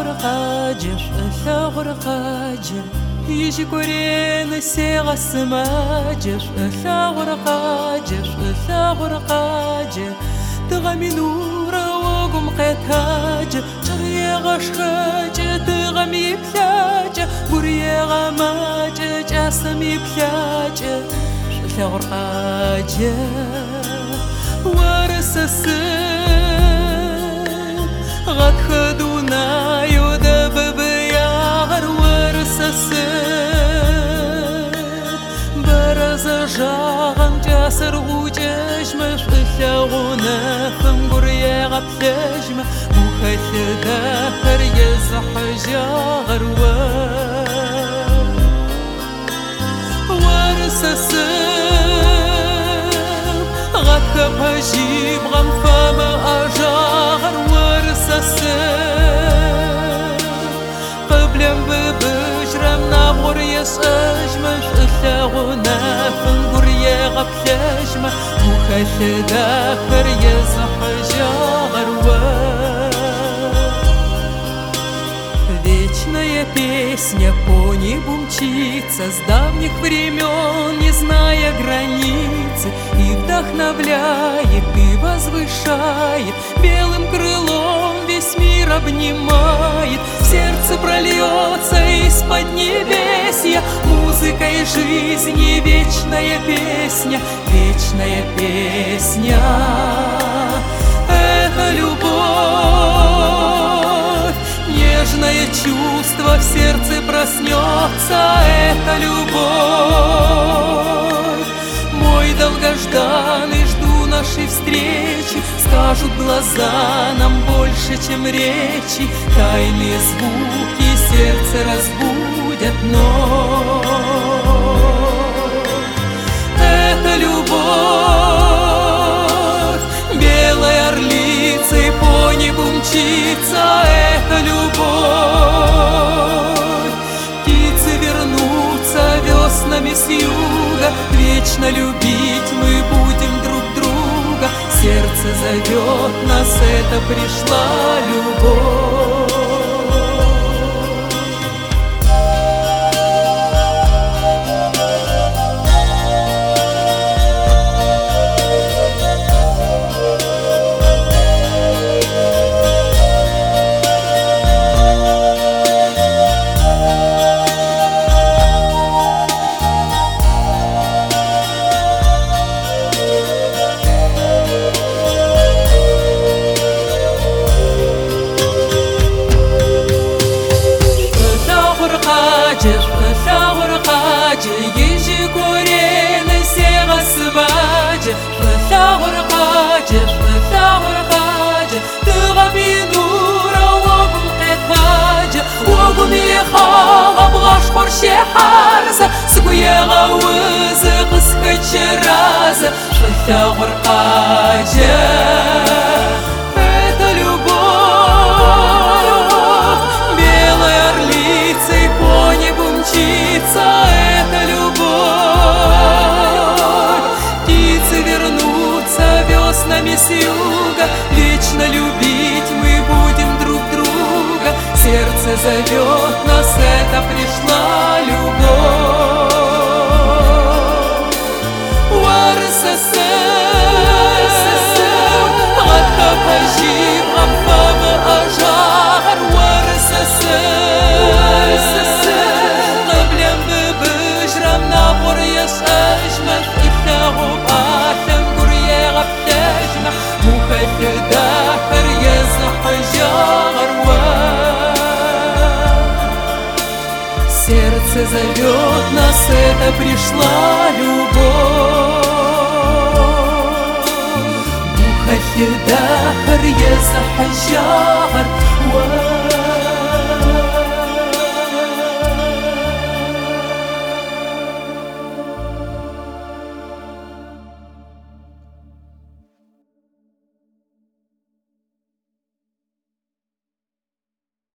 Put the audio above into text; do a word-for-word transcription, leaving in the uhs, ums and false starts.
غرقاجر غرقاجر يجي كورين سيغ السماجر غرقاجر غرقاجر تغمي نورا وقم قيتاجر جري غشخاجر تغمي بلاجر بري غماجر جاسمي بلاجر غرقاجر ورس السن غد خدونا يودب بياغر ورس السن برز جاغم جاسر وججمش إلاغونا خمبر يغب لجمة مخيث داخر يزح جاغر ورس السن غكب هجيب غم فما أجاغر ورس السن قبل ببجرم نابغر يسأجمش إلاغونا فنقر يغب لجمة مخيث داخر يزح جاغر Вечная песня по небу мчится с давних времен, не зная границы, и вдохновляет, и возвышает, белым крылом весь мир обнимает. В сердце прольется из-под небесья музыкой жизни вечная песня, вечная песня. Это любовь, нежное чувство в сердце проснется, это любовь. Мой долгожданный, жду нашей встречи, скажут глаза нам больше, чем речи, тайные звуки сердце разбудят вновь. Это любовь, белой орлицей по небу мчится, это любовь. Птицы вернутся веснами с юга, вечно любить мы будем друг друга. Сердце зовет нас, это пришла любовь. يجي كورين سيغ السباجة ثاور قاجر ثاور قاجر تغبي نورا وقم قيتاجة وقم يخاغب غشقر شي حارسة سقويا غوز قسك شرازة ثاور قاجر это любовь, белой орлицей по небу мчится, это любовь. Птицы вернутся веснами с юга, вечно любить мы будем друг друга. Сердце зовет нас, это пришла любовь. هجيب غم فما أجاهر ورس السن قبل ببجرم نابور يسأجمل إثاغو بآثم قرية غبتاجمع مخيف داخر يزح جاهر Сердце зовет нас, это пришла любовь. داخر يزح الشهر